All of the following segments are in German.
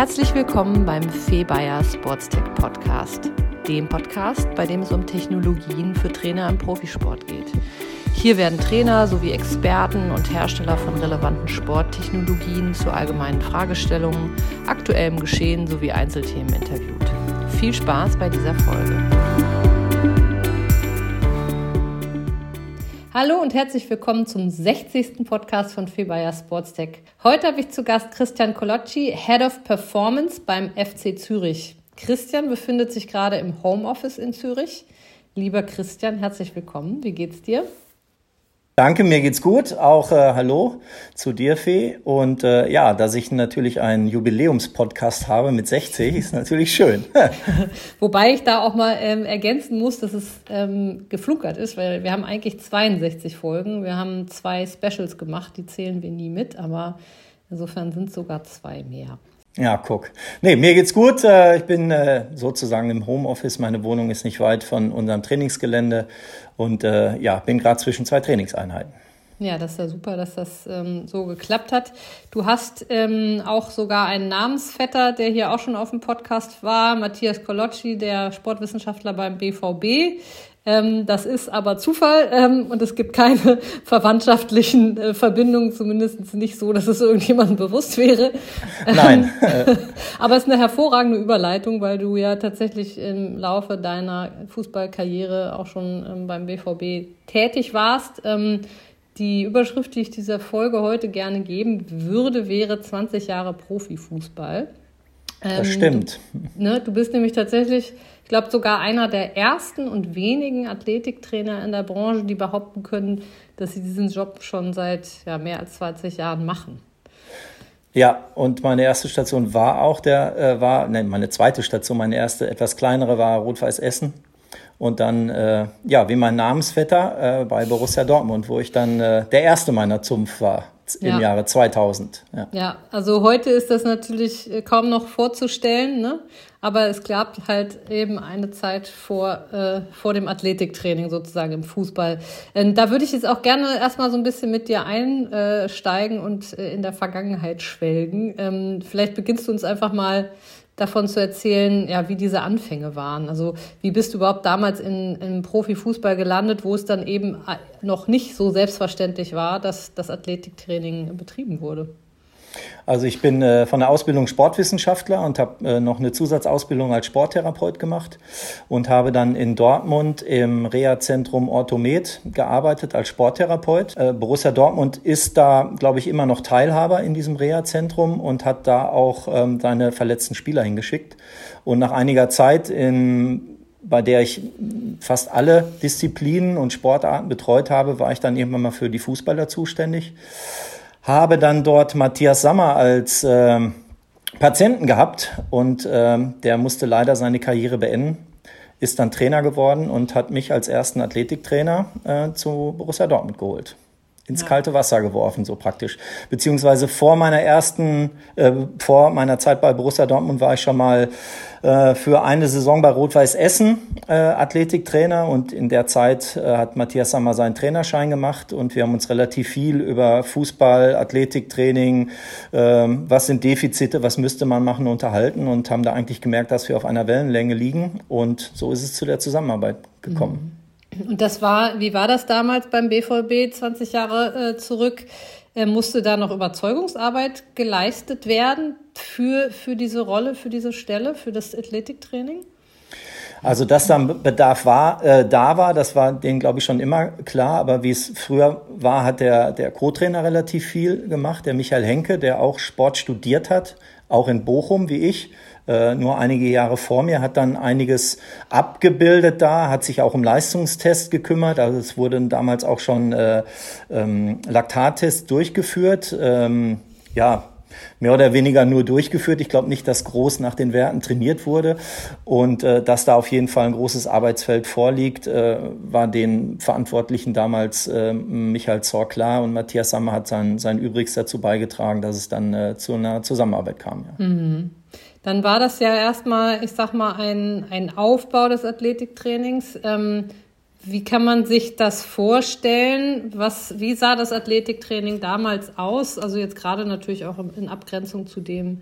Herzlich willkommen beim Febayer Sportstech Podcast, dem Podcast, bei dem es um Technologien für Trainer im Profisport geht. Hier werden Trainer sowie Experten und Hersteller von relevanten Sporttechnologien zu allgemeinen Fragestellungen, aktuellem Geschehen sowie Einzelthemen interviewt. Viel Spaß bei dieser Folge. Hallo und herzlich willkommen zum 60. Podcast von Febayer Sportstech. Heute habe ich zu Gast Christian Colocci, Head of Performance beim FC Zürich. Christian befindet sich gerade im Homeoffice in Zürich. Lieber Christian, herzlich willkommen. Wie geht's dir? Danke, mir geht's gut. Auch hallo zu dir, Fee. Und dass ich natürlich einen Jubiläumspodcast habe mit 60, ist natürlich schön. Wobei ich da auch mal ergänzen muss, dass es geflunkert ist, weil wir haben eigentlich 62 Folgen. Wir haben 2 Specials gemacht, die zählen wir nie mit, aber insofern sind es sogar 2 mehr. Ja, guck. Nee, mir geht's gut. Ich bin sozusagen im Homeoffice. Meine Wohnung ist nicht weit von unserem Trainingsgelände und bin gerade zwischen 2 Trainingseinheiten. Ja, das ist ja super, dass das so geklappt hat. Du hast auch sogar einen Namensvetter, der hier auch schon auf dem Podcast war, Matthias Colocci, der Sportwissenschaftler beim BVB. Das ist aber Zufall und es gibt keine verwandtschaftlichen Verbindungen, zumindest nicht so, dass es irgendjemandem bewusst wäre. Nein. Aber es ist eine hervorragende Überleitung, weil du ja tatsächlich im Laufe deiner Fußballkarriere auch schon beim BVB tätig warst. Die Überschrift, die ich dieser Folge heute gerne geben würde, wäre 20 Jahre Profifußball. Das stimmt. Du bist nämlich tatsächlich, ich glaube, sogar einer der ersten und wenigen Athletiktrainer in der Branche, die behaupten können, dass sie diesen Job schon seit mehr als 20 Jahren machen. Ja, und meine erste Station war auch meine zweite Station, meine erste etwas kleinere war Rot-Weiß Essen. Und dann, wie mein Namensvetter bei Borussia Dortmund, wo ich dann der erste meiner Zunft war im Jahre 2000. Ja, also heute ist das natürlich kaum noch vorzustellen, ne? Aber es gab halt eben eine Zeit vor dem Athletiktraining sozusagen im Fußball. Da würde ich jetzt auch gerne erstmal so ein bisschen mit dir einsteigen und in der Vergangenheit schwelgen. Vielleicht beginnst du uns einfach mal davon zu erzählen, wie diese Anfänge waren. Also wie bist du überhaupt damals im Profifußball gelandet, wo es dann eben noch nicht so selbstverständlich war, dass das Athletiktraining betrieben wurde? Also ich bin von der Ausbildung Sportwissenschaftler und habe noch eine Zusatzausbildung als Sporttherapeut gemacht und habe dann in Dortmund im Reha-Zentrum Orthomed gearbeitet als Sporttherapeut. Borussia Dortmund ist da, glaube ich, immer noch Teilhaber in diesem Reha-Zentrum und hat da auch seine verletzten Spieler hingeschickt. Und nach einiger Zeit, bei der ich fast alle Disziplinen und Sportarten betreut habe, war ich dann irgendwann mal für die Fußballer zuständig. Habe dann dort Matthias Sammer als Patienten gehabt und der musste leider seine Karriere beenden, ist dann Trainer geworden und hat mich als ersten Athletiktrainer zu Borussia Dortmund geholt. Ins kalte Wasser geworfen, so praktisch. Beziehungsweise vor meiner Zeit bei Borussia Dortmund war ich schon mal für eine Saison bei Rot-Weiß Essen Athletiktrainer und in der Zeit hat Matthias Sammer seinen Trainerschein gemacht und wir haben uns relativ viel über Fußball, Athletiktraining, was sind Defizite, was müsste man machen, unterhalten und haben da eigentlich gemerkt, dass wir auf einer Wellenlänge liegen und so ist es zu der Zusammenarbeit gekommen. Und wie war das damals beim BVB 20 Jahre zurück? Musste da noch Überzeugungsarbeit geleistet werden für diese Rolle, für diese Stelle, für das Athletiktraining? Also, dass da ein Bedarf da war, das war denen, glaube ich, schon immer klar. Aber wie es früher war, hat der Co-Trainer relativ viel gemacht, der Michael Henke, der auch Sport studiert hat, auch in Bochum wie ich. Nur einige Jahre vor mir, hat dann einiges abgebildet da, hat sich auch um Leistungstests gekümmert. Also es wurden damals auch schon Laktattests durchgeführt. Mehr oder weniger nur durchgeführt. Ich glaube nicht, dass groß nach den Werten trainiert wurde. Und dass da auf jeden Fall ein großes Arbeitsfeld vorliegt, war den Verantwortlichen damals Michael Zorc klar. Und Matthias Sammer hat sein Übriges dazu beigetragen, dass es dann zu einer Zusammenarbeit kam. Ja. Mhm. Dann war das ja erstmal, ich sag mal, ein Aufbau des Athletiktrainings. Wie kann man sich das vorstellen? Wie sah das Athletiktraining damals aus? Also jetzt gerade natürlich auch in Abgrenzung zu dem,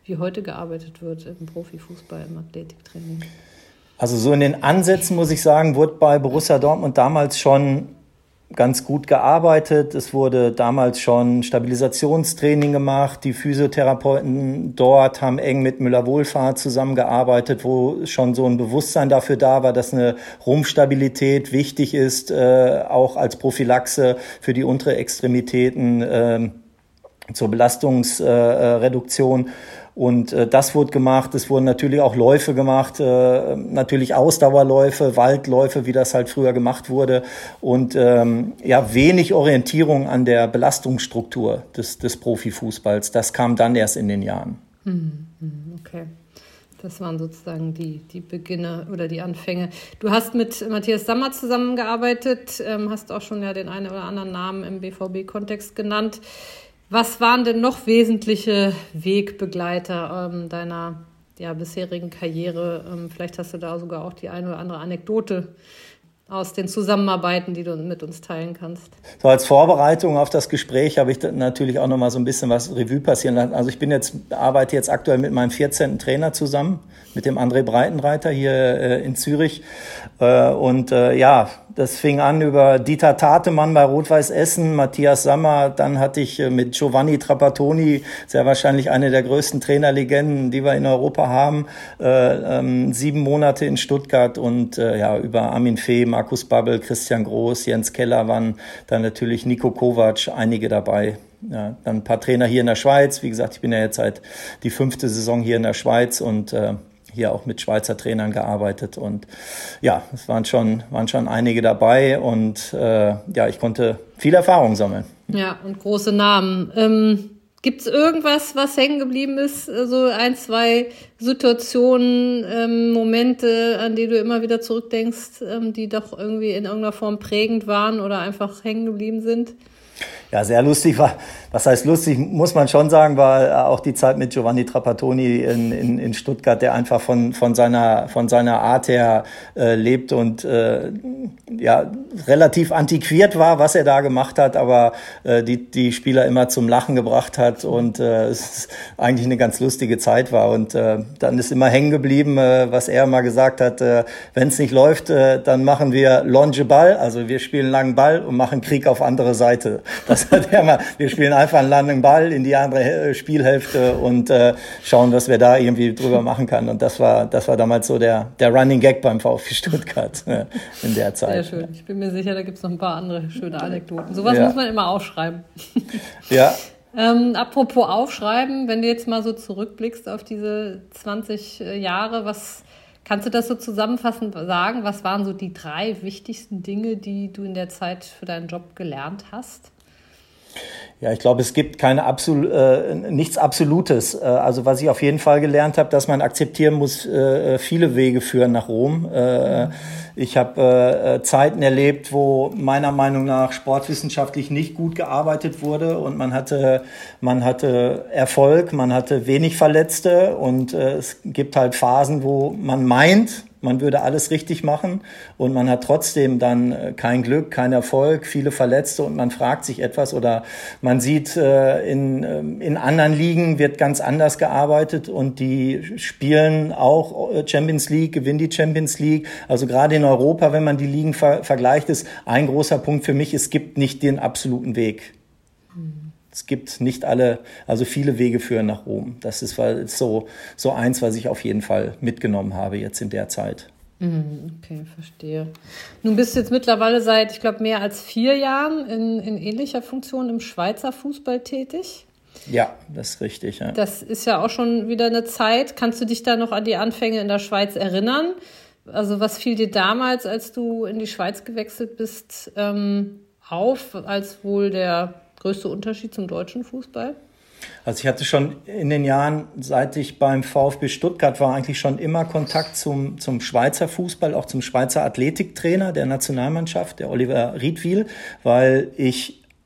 wie heute gearbeitet wird im Profifußball, im Athletiktraining? Also so in den Ansätzen, muss ich sagen, wurde bei Borussia Dortmund damals schon ganz gut gearbeitet. Es wurde damals schon Stabilisationstraining gemacht. Die Physiotherapeuten dort haben eng mit Müller-Wohlfahrt zusammengearbeitet, wo schon so ein Bewusstsein dafür da war, dass eine Rumpfstabilität wichtig ist, auch als Prophylaxe für die untere Extremitäten, zur Belastungsreduktion. Und das wurde gemacht. Es wurden natürlich auch Läufe gemacht, natürlich Ausdauerläufe, Waldläufe, wie das halt früher gemacht wurde. Und wenig Orientierung an der Belastungsstruktur des Profifußballs. Das kam dann erst in den Jahren. Okay. Das waren sozusagen die Beginne oder die Anfänge. Du hast mit Matthias Sammer zusammengearbeitet, hast auch schon ja den einen oder anderen Namen im BVB-Kontext genannt. Was waren denn noch wesentliche Wegbegleiter deiner bisherigen Karriere? Vielleicht hast du da sogar auch die eine oder andere Anekdote aus den Zusammenarbeiten, die du mit uns teilen kannst. So als Vorbereitung auf das Gespräch habe ich natürlich auch noch mal so ein bisschen was Revue passieren lassen. Also ich arbeite jetzt aktuell mit meinem 14. Trainer zusammen, mit dem André Breitenreiter hier in Zürich. Das fing an über Dieter Tatemann bei Rot-Weiß Essen, Matthias Sammer, dann hatte ich mit Giovanni Trapattoni, sehr wahrscheinlich eine der größten Trainerlegenden, die wir in Europa haben, 7 Monate in Stuttgart und über Armin Fee, Markus Babbel, Christian Groß, Jens Keller waren dann natürlich Niko Kovac, einige dabei. Ja, dann ein paar Trainer hier in der Schweiz. Wie gesagt, ich bin ja jetzt seit die 5. Saison hier in der Schweiz und hier auch mit Schweizer Trainern gearbeitet und ja, es waren schon einige dabei und ich konnte viel Erfahrung sammeln. Ja, und große Namen. Gibt es irgendwas, was hängen geblieben ist? So 1, 2 Situationen, Momente, an die du immer wieder zurückdenkst, die doch irgendwie in irgendeiner Form prägend waren oder einfach hängen geblieben sind? Ja, sehr lustig war, was heißt lustig, muss man schon sagen, war auch die Zeit mit Giovanni Trapattoni in Stuttgart, der einfach von seiner Art her lebt und relativ antiquiert war, was er da gemacht hat, aber die Spieler immer zum Lachen gebracht hat und es eigentlich eine ganz lustige Zeit war. Und dann ist immer hängen geblieben, was er mal gesagt hat, wenn es nicht läuft, dann machen wir Longe Ball, also wir spielen langen Ball und machen Krieg auf andere Seite. Das hat er mal, wir spielen einfach einen langen Ball in die andere Spielhälfte und schauen, was wir da irgendwie drüber machen können. Und das war damals so der Running Gag beim VfB Stuttgart in der Zeit. Sehr schön. Ich bin mir sicher, da gibt es noch ein paar andere schöne Anekdoten. Sowas muss man immer aufschreiben. Ja. Apropos aufschreiben, wenn du jetzt mal so zurückblickst auf diese 20 Jahre, kannst du das so zusammenfassend sagen? Was waren so die 3 wichtigsten Dinge, die du in der Zeit für deinen Job gelernt hast? Ja, ich glaube, es gibt nichts Absolutes. Also was ich auf jeden Fall gelernt habe, dass man akzeptieren muss, viele Wege führen nach Rom. Ich habe Zeiten erlebt, wo meiner Meinung nach sportwissenschaftlich nicht gut gearbeitet wurde und man hatte Erfolg, man hatte wenig Verletzte und es gibt halt Phasen, wo man meint, man würde alles richtig machen und man hat trotzdem dann kein Glück, kein Erfolg, viele Verletzte und man fragt sich etwas oder man sieht, in anderen Ligen wird ganz anders gearbeitet und die spielen auch Champions League, gewinnen die Champions League. Also gerade in Europa, wenn man die Ligen vergleicht, ist ein großer Punkt für mich, es gibt nicht den absoluten Weg. Es gibt nicht viele Wege führen nach Rom. Das ist so eins, was ich auf jeden Fall mitgenommen habe jetzt in der Zeit. Okay, verstehe. Nun bist du jetzt mittlerweile seit, ich glaube, mehr als 4 Jahren in ähnlicher Funktion im Schweizer Fußball tätig. Ja, das ist richtig. Ja. Das ist ja auch schon wieder eine Zeit. Kannst du dich da noch an die Anfänge in der Schweiz erinnern? Also was fiel dir damals, als du in die Schweiz gewechselt bist, auf, als wohl der größte Unterschied zum deutschen Fußball? Also ich hatte schon in den Jahren, seit ich beim VfB Stuttgart war, eigentlich schon immer Kontakt zum Schweizer Fußball, auch zum Schweizer Athletiktrainer der Nationalmannschaft, der Oliver Riedwil, weil ich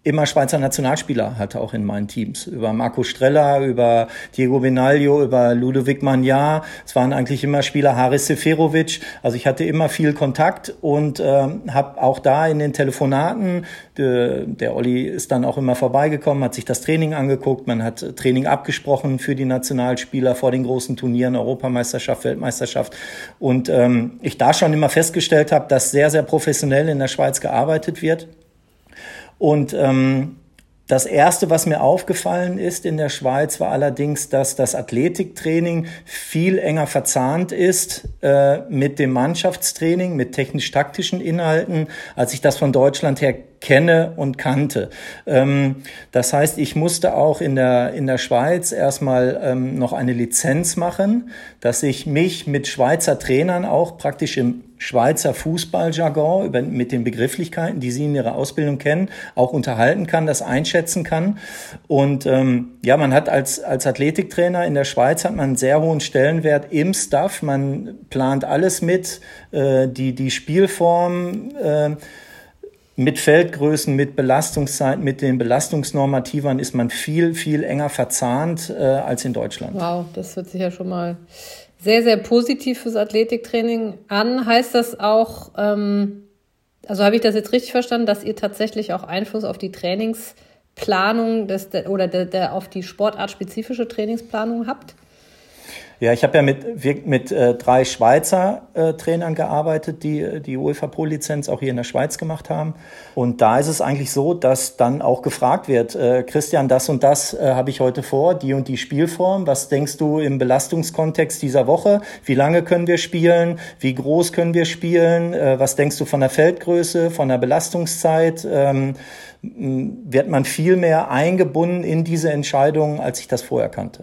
immer Schweizer Nationalspieler hatte, auch in meinen Teams. Über Marco Streller, über Diego Benaglio, über Ludovic Magnard. Es waren eigentlich immer Spieler, Haris Seferovic. Also ich hatte immer viel Kontakt und habe auch da in den Telefonaten, der Olli ist dann auch immer vorbeigekommen, hat sich das Training angeguckt. Man hat Training abgesprochen für die Nationalspieler vor den großen Turnieren, Europameisterschaft, Weltmeisterschaft. Und ich da schon immer festgestellt habe, dass sehr, sehr professionell in der Schweiz gearbeitet wird. Und das Erste, was mir aufgefallen ist in der Schweiz, war allerdings, dass das Athletiktraining viel enger verzahnt ist mit dem Mannschaftstraining, mit technisch-taktischen Inhalten, als ich das von Deutschland her kenne und kannte. Das heißt, ich musste auch in der Schweiz erstmal noch eine Lizenz machen, dass ich mich mit Schweizer Trainern auch praktisch im Schweizer Fußballjargon mit den Begrifflichkeiten, die Sie in Ihrer Ausbildung kennen, auch unterhalten kann, das einschätzen kann. Und man hat als Athletiktrainer in der Schweiz hat man einen sehr hohen Stellenwert im Staff. Man plant alles mit, die Spielform, mit Feldgrößen, mit Belastungszeiten, mit den Belastungsnormativern ist man viel, viel enger verzahnt als in Deutschland. Wow, das hört sich ja schon mal sehr, sehr positiv fürs Athletiktraining an. Heißt das auch, also habe ich das jetzt richtig verstanden, dass ihr tatsächlich auch Einfluss auf die Trainingsplanung auf die sportartspezifische Trainingsplanung habt? Ja, ich habe ja mit 3 Schweizer Trainern gearbeitet, die UEFA Pro-Lizenz auch hier in der Schweiz gemacht haben. Und da ist es eigentlich so, dass dann auch gefragt wird, Christian, das und das habe ich heute vor, die und die Spielform. Was denkst du im Belastungskontext dieser Woche? Wie lange können wir spielen? Wie groß können wir spielen? Was denkst du von der Feldgröße, von der Belastungszeit? Wird man viel mehr eingebunden in diese Entscheidungen, als ich das vorher kannte.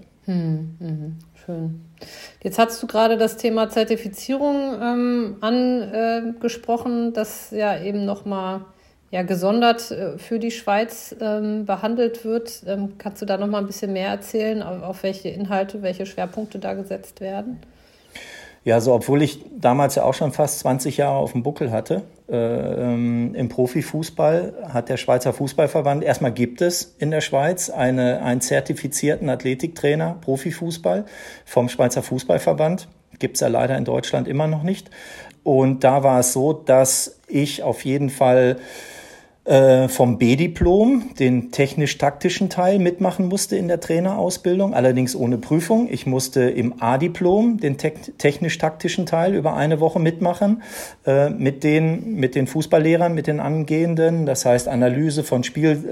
Schön. Jetzt hast du gerade das Thema Zertifizierung angesprochen, das ja eben nochmal gesondert für die Schweiz behandelt wird. Kannst du da nochmal ein bisschen mehr erzählen, auf welche Inhalte, welche Schwerpunkte da gesetzt werden? Ja, so obwohl ich damals ja auch schon fast 20 Jahre auf dem Buckel hatte, im Profifußball hat der Schweizer Fußballverband, erstmal gibt es in der Schweiz einen zertifizierten Athletiktrainer, Profifußball vom Schweizer Fußballverband. Gibt es ja leider in Deutschland immer noch nicht. Und da war es so, dass ich auf jeden Fall vom B-Diplom, den technisch-taktischen Teil mitmachen musste in der Trainerausbildung, allerdings ohne Prüfung. Ich musste im A-Diplom den technisch-taktischen Teil über eine Woche mitmachen, mit den Fußballlehrern, mit den Angehenden. Das heißt Analyse von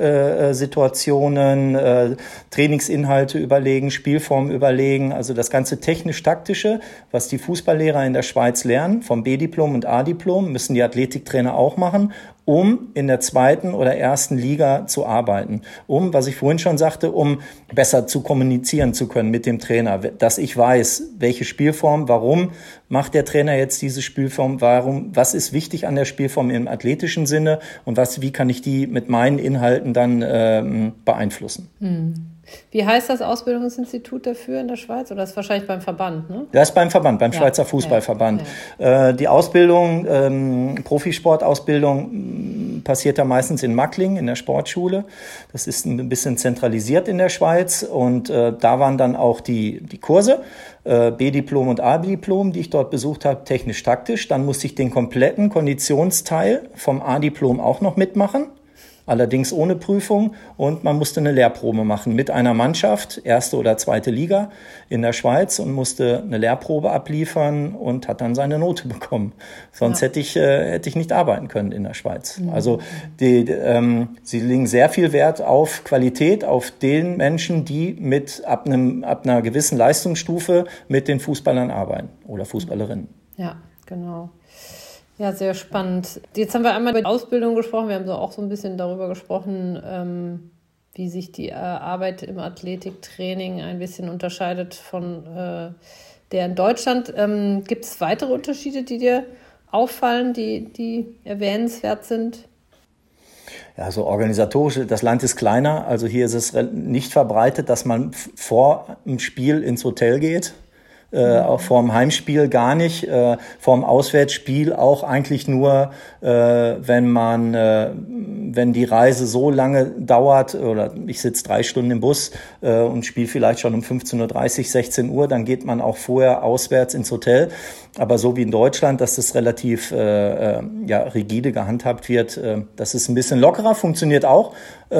Spielsituationen, Trainingsinhalte überlegen, Spielform überlegen. Also das ganze technisch-taktische, was die Fußballlehrer in der Schweiz lernen, vom B-Diplom und A-Diplom, müssen die Athletiktrainer auch machen, um in der 2. oder 1. Liga zu arbeiten, was ich vorhin schon sagte, um besser zu kommunizieren zu können mit dem Trainer, dass ich weiß, welche Spielform, warum macht der Trainer jetzt diese Spielform, was ist wichtig an der Spielform im athletischen Sinne und wie kann ich die mit meinen Inhalten dann beeinflussen. Wie heißt das Ausbildungsinstitut dafür in der Schweiz? Oder ist wahrscheinlich beim Verband, ne? Das ist beim Verband, beim Schweizer Fußballverband. Ja. Die Ausbildung, Profisportausbildung passiert da meistens in Macklingen, in der Sportschule. Das ist ein bisschen zentralisiert in der Schweiz. Und da waren dann auch die Kurse, B-Diplom und A-Diplom, die ich dort besucht habe, technisch-taktisch. Dann musste ich den kompletten Konditionsteil vom A-Diplom auch noch mitmachen. Allerdings ohne Prüfung, und man musste eine Lehrprobe machen mit einer Mannschaft, 1. oder 2. Liga in der Schweiz, und musste eine Lehrprobe abliefern und hat dann seine Note bekommen. Sonst hätte ich nicht arbeiten können in der Schweiz. Also sie legen sehr viel Wert auf Qualität, auf den Menschen, die ab einer gewissen Leistungsstufe mit den Fußballern arbeiten oder Fußballerinnen. Ja, genau. Ja, sehr spannend. Jetzt haben wir einmal über die Ausbildung gesprochen. Wir haben auch so ein bisschen darüber gesprochen, wie sich die Arbeit im Athletiktraining ein bisschen unterscheidet von der in Deutschland. Gibt es weitere Unterschiede, die dir auffallen, die erwähnenswert sind? Ja, so organisatorisch, das Land ist kleiner. Also hier ist es nicht verbreitet, dass man vor dem Spiel ins Hotel geht Auch vorm Heimspiel gar nicht, vorm Auswärtsspiel auch eigentlich nur, wenn die Reise so lange dauert oder ich sitze 3 Stunden im Bus und spiele vielleicht schon um 15:30 Uhr, 16 Uhr, dann geht man auch vorher auswärts ins Hotel. Aber so wie in Deutschland, dass das relativ rigide gehandhabt wird, das ist ein bisschen lockerer, funktioniert auch.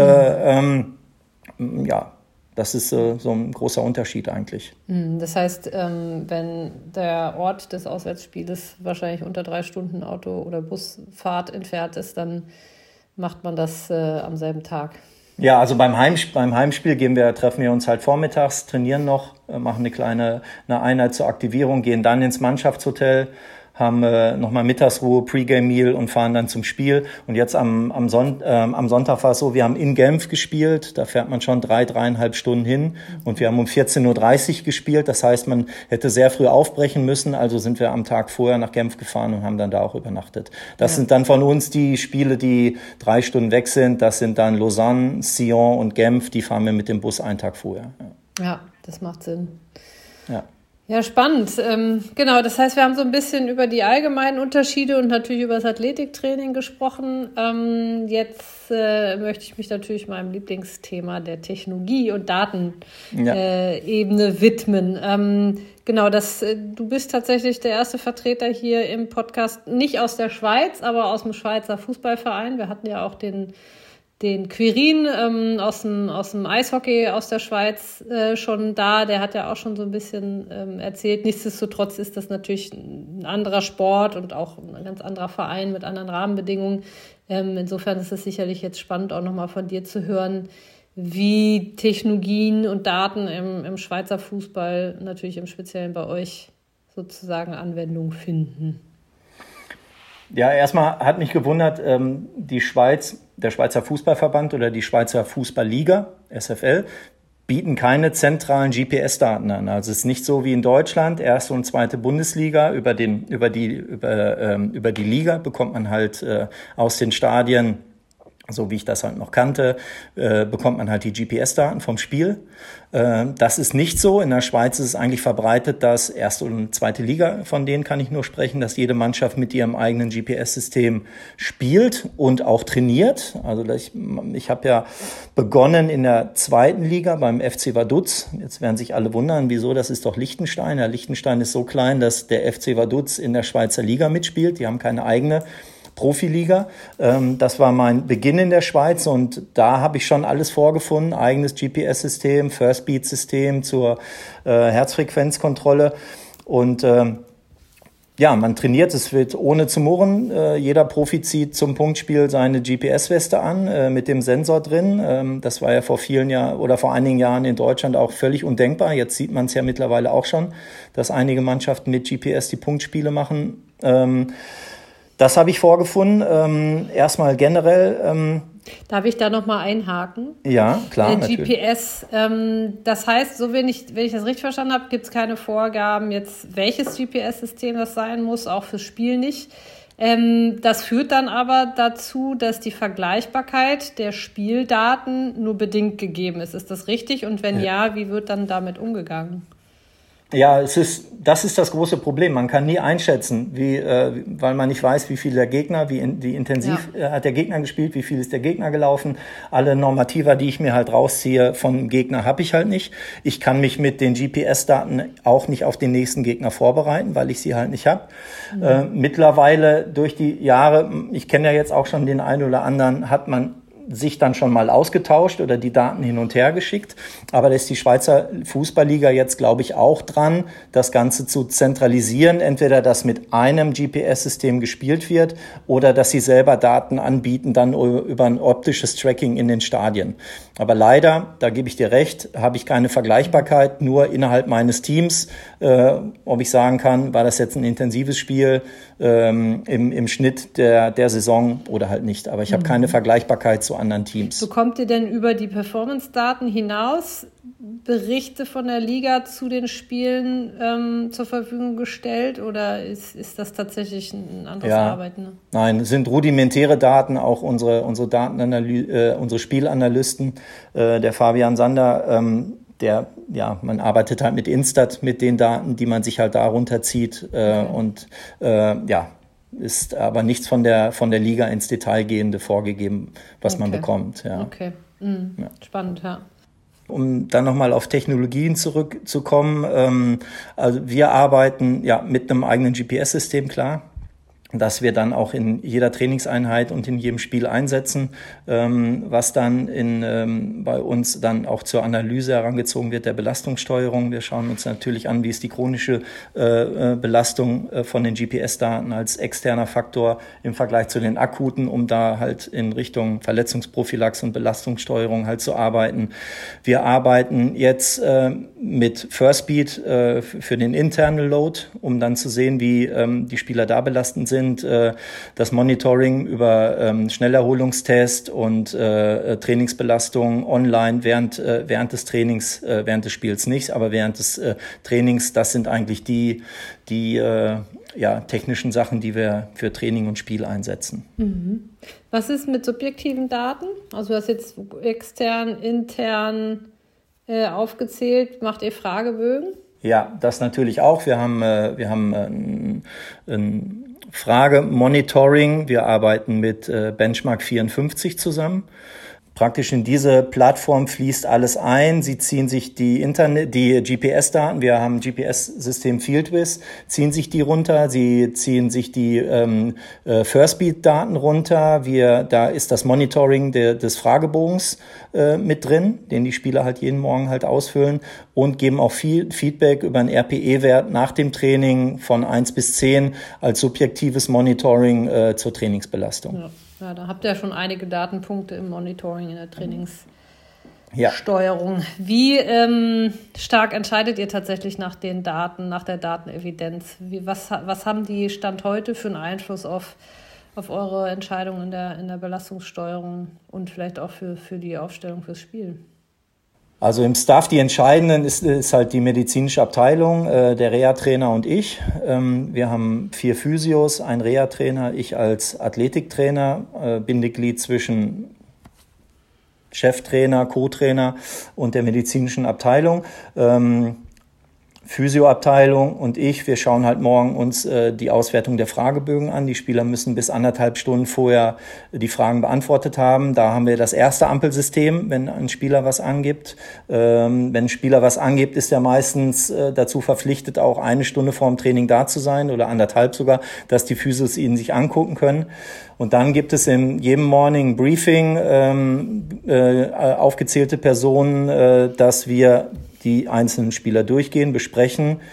Das ist so ein großer Unterschied eigentlich. Das heißt, wenn der Ort des Auswärtsspieles wahrscheinlich unter 3 Stunden Auto- oder Busfahrt entfernt ist, dann macht man das am selben Tag. Ja, also beim Heimspiel treffen wir uns halt vormittags, trainieren noch, machen eine Einheit zur Aktivierung, gehen dann ins Mannschaftshotel, haben nochmal Mittagsruhe, Pre-Game-Meal und fahren dann zum Spiel. Und jetzt am Sonntag war es so, wir haben in Genf gespielt, da fährt man schon 3,5 Stunden hin und wir haben um 14:30 Uhr gespielt. Das heißt, man hätte sehr früh aufbrechen müssen, also sind wir am Tag vorher nach Genf gefahren und haben dann da auch übernachtet. Das sind dann von uns die Spiele, die 3 Stunden weg sind. Das sind dann Lausanne, Sion und Genf, die fahren wir mit dem Bus einen Tag vorher. Ja, das macht Sinn. Ja. Ja, spannend. Genau, das heißt, wir haben so ein bisschen über die allgemeinen Unterschiede und natürlich über das Athletiktraining gesprochen. Jetzt möchte ich mich natürlich meinem Lieblingsthema der Technologie- und Datenebene widmen. Genau, du bist tatsächlich der erste Vertreter hier im Podcast, nicht aus der Schweiz, aber aus dem Schweizer Fußballverein. Wir hatten ja auch den Quirin aus dem Eishockey aus der Schweiz schon da. Der hat ja auch schon so ein bisschen erzählt. Nichtsdestotrotz ist das natürlich ein anderer Sport und auch ein ganz anderer Verein mit anderen Rahmenbedingungen. Insofern ist es sicherlich jetzt spannend, auch nochmal von dir zu hören, wie Technologien und Daten im Schweizer Fußball, natürlich im Speziellen bei euch, sozusagen Anwendung finden. Ja, erstmal hat mich gewundert, die Schweiz, der Schweizer Fußballverband oder die Schweizer Fußballliga, SFL, bieten keine zentralen GPS-Daten an. Also es ist nicht so wie in Deutschland, erste und zweite Bundesliga, über die Liga bekommt man halt aus den Stadien, so wie ich das halt noch kannte, bekommt man halt die GPS-Daten vom Spiel. Das ist nicht so. In der Schweiz ist es eigentlich verbreitet, dass erste und zweite Liga, von denen kann ich nur sprechen, dass jede Mannschaft mit ihrem eigenen GPS-System spielt und auch trainiert. Also ich habe ja begonnen in der zweiten Liga beim FC Vaduz. Jetzt werden sich alle wundern, wieso, das ist doch Liechtenstein. Ja, Liechtenstein ist so klein, dass der FC Vaduz in der Schweizer Liga mitspielt. Die haben keine eigene Profiliga. Das war mein Beginn in der Schweiz und da habe ich schon alles vorgefunden. Eigenes GPS-System, First-Beat-System zur Herzfrequenzkontrolle und man trainiert, es wird ohne zu murren. Jeder Profi zieht zum Punktspiel seine GPS-Weste an mit dem Sensor drin. Das war ja vor einigen Jahren in Deutschland auch völlig undenkbar. Jetzt sieht man es ja mittlerweile auch schon, dass einige Mannschaften mit GPS die Punktspiele machen. Das habe ich vorgefunden. Erstmal generell. Darf ich da nochmal einhaken? Ja, klar. GPS, das heißt, wenn ich das richtig verstanden habe, gibt es keine Vorgaben, jetzt welches GPS-System das sein muss, auch fürs Spiel nicht. Das führt dann aber dazu, dass die Vergleichbarkeit der Spieldaten nur bedingt gegeben ist. Ist das richtig? Und wenn ja, wie wird dann damit umgegangen? Ja, das ist das große Problem. Man kann nie einschätzen, weil man nicht weiß, wie viel der Gegner, wie intensiv hat der Gegner gespielt, wie viel ist der Gegner gelaufen. Alle Normativa, die ich mir halt rausziehe vom Gegner, habe ich halt nicht. Ich kann mich mit den GPS-Daten auch nicht auf den nächsten Gegner vorbereiten, weil ich sie halt nicht habe. Mittlerweile durch die Jahre, ich kenne ja jetzt auch schon den einen oder anderen, hat man sich dann schon mal ausgetauscht oder die Daten hin und her geschickt. Aber da ist die Schweizer Fußballliga jetzt, glaube ich, auch dran, das Ganze zu zentralisieren. Entweder, dass mit einem GPS-System gespielt wird oder dass sie selber Daten anbieten, dann über ein optisches Tracking in den Stadien. Aber leider, da gebe ich dir recht, habe ich keine Vergleichbarkeit, nur innerhalb meines Teams, ob ich sagen kann, war das jetzt ein intensives Spiel im Schnitt der Saison oder halt nicht. Aber ich habe keine Vergleichbarkeit zu anderen Teams. Bekommt ihr denn über die Performance-Daten hinaus Berichte von der Liga zu den Spielen zur Verfügung gestellt oder ist das tatsächlich ein anderes Arbeiten? Ne? Nein, es sind rudimentäre Daten, auch unsere Spielanalysten, der Fabian Sander, man arbeitet halt mit Instat, mit den Daten, die man sich halt da runterzieht ist aber nichts von der Liga ins Detail gehende vorgegeben, was man bekommt. Ja. Okay, spannend, ja. Um dann nochmal auf Technologien zurückzukommen, also wir arbeiten mit einem eigenen GPS-System, klar, dass wir dann auch in jeder Trainingseinheit und in jedem Spiel einsetzen, was dann bei uns dann auch zur Analyse herangezogen wird der Belastungssteuerung. Wir schauen uns natürlich an, wie ist die chronische Belastung von den GPS-Daten als externer Faktor im Vergleich zu den akuten, um da halt in Richtung Verletzungsprophylaxe und Belastungssteuerung halt zu arbeiten. Wir arbeiten jetzt mit Firstbeat für den Internal Load, um dann zu sehen, wie die Spieler da belastend sind. Das Monitoring über Schnellerholungstest und Trainingsbelastung online während des Trainings, während des Spiels nicht, aber während des Trainings, das sind eigentlich die technischen Sachen, die wir für Training und Spiel einsetzen. Mhm. Was ist mit subjektiven Daten? Also du hast jetzt extern, intern aufgezählt. Macht ihr Fragebögen? Ja, das natürlich auch. Wir haben ein Frage-Monitoring. Wir arbeiten mit Benchmark 54 zusammen. Praktisch in diese Plattform fließt alles ein. Sie ziehen sich die GPS-Daten. Wir haben GPS-System FieldWiz, ziehen sich die runter. Sie ziehen sich die Firstbeat-Daten runter. Da ist das Monitoring des Fragebogens mit drin, den die Spieler halt jeden Morgen halt ausfüllen und geben auch viel Feedback über einen RPE-Wert nach dem Training von 1 bis 10 als subjektives Monitoring zur Trainingsbelastung. Ja. Ja, da habt ihr ja schon einige Datenpunkte im Monitoring, in der Trainingssteuerung. Ja. Wie stark entscheidet ihr tatsächlich nach den Daten, nach der Datenevidenz? Was haben die Stand heute für einen Einfluss auf eure Entscheidungen in der Belastungssteuerung und vielleicht auch für die Aufstellung fürs Spiel? Also im Staff, die Entscheidenden ist halt die medizinische Abteilung, der Reha-Trainer und ich. Wir haben 4 Physios, ein Reha-Trainer, ich als Athletiktrainer, Bindeglied zwischen Cheftrainer, Co-Trainer und der medizinischen Abteilung. Physioabteilung und wir schauen halt morgen uns die Auswertung der Fragebögen an. Die Spieler müssen bis 1,5 Stunden vorher die Fragen beantwortet haben. Da haben wir das erste Ampelsystem, wenn ein Spieler was angibt. Wenn ein Spieler was angibt, ist er meistens dazu verpflichtet, auch 1 Stunde vor dem Training da zu sein oder 1,5 sogar, dass die Physios ihn sich angucken können. Und dann gibt es in jedem Morning Briefing aufgezählte Personen, dass wir die einzelnen Spieler durchgehen, besprechen,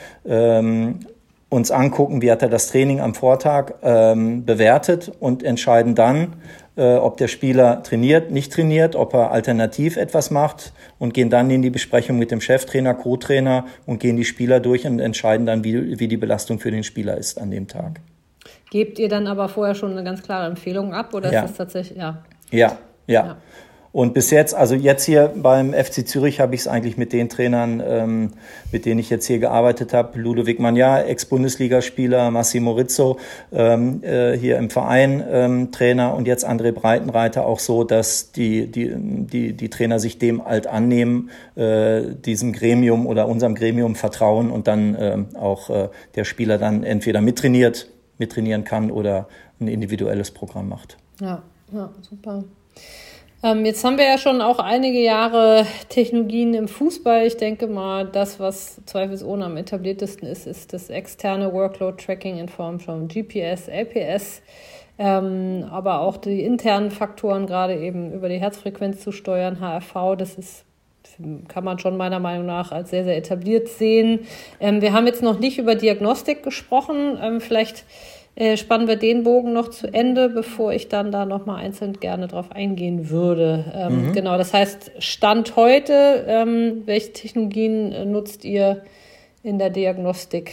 uns angucken, wie hat er das Training am Vortag bewertet und entscheiden dann, ob der Spieler trainiert, nicht trainiert, ob er alternativ etwas macht und gehen dann in die Besprechung mit dem Cheftrainer, Co-Trainer und gehen die Spieler durch und entscheiden dann, wie die Belastung für den Spieler ist an dem Tag. Gebt ihr dann aber vorher schon eine ganz klare Empfehlung ab oder ist das tatsächlich, Ja. Und bis jetzt, also jetzt hier beim FC Zürich habe ich es eigentlich mit den Trainern, mit denen ich jetzt hier gearbeitet habe, Ludovic Magna, Ex-Bundesligaspieler, Massimo Rizzo, hier im Verein Trainer und jetzt André Breitenreiter auch so, dass die Trainer sich dem halt annehmen, diesem Gremium oder unserem Gremium vertrauen und dann auch der Spieler dann entweder mittrainieren kann oder ein individuelles Programm macht. Ja, super. Jetzt haben wir ja schon auch einige Jahre Technologien im Fußball. Ich denke mal, das, was zweifelsohne am etabliertesten ist das externe Workload-Tracking in Form von GPS, LPS, aber auch die internen Faktoren, gerade eben über die Herzfrequenz zu steuern, HRV, kann man schon meiner Meinung nach als sehr, sehr etabliert sehen. Wir haben jetzt noch nicht über Diagnostik gesprochen. Vielleicht spannen wir den Bogen noch zu Ende, bevor ich dann da nochmal einzeln gerne drauf eingehen würde. Genau, das heißt, Stand heute, welche Technologien nutzt ihr in der Diagnostik?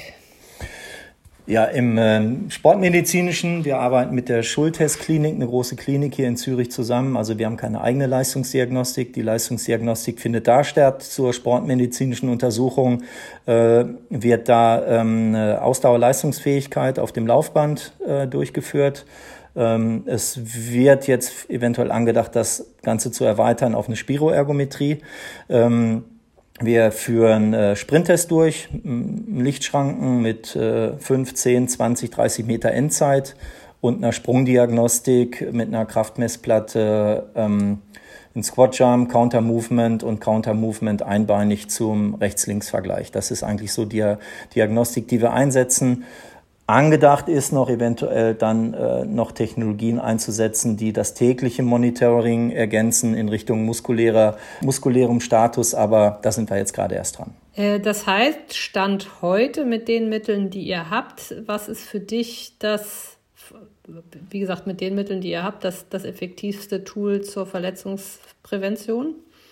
Ja, im Sportmedizinischen, wir arbeiten mit der Schulthess-Klinik, eine große Klinik hier in Zürich zusammen. Also wir haben keine eigene Leistungsdiagnostik. Die Leistungsdiagnostik findet da statt. Zur sportmedizinischen Untersuchung wird da Ausdauerleistungsfähigkeit auf dem Laufband durchgeführt. Es wird jetzt eventuell angedacht, das Ganze zu erweitern auf eine Spiroergometrie. Wir führen Sprinttests durch, Lichtschranken mit 5, 10, 20, 30 Meter Endzeit und einer Sprungdiagnostik mit einer Kraftmessplatte, ein Squat-Jump, Counter-Movement und Counter-Movement einbeinig zum Rechts-Links-Vergleich. Das ist eigentlich so die Diagnostik, die wir einsetzen. Angedacht ist noch eventuell dann noch Technologien einzusetzen, die das tägliche Monitoring ergänzen in Richtung muskulärem Status, aber da sind wir jetzt gerade erst dran. Das heißt, Stand heute mit den Mitteln, die ihr habt, was ist für dich wie gesagt, mit den Mitteln, die ihr habt, das effektivste Tool zur Verletzungsprävention?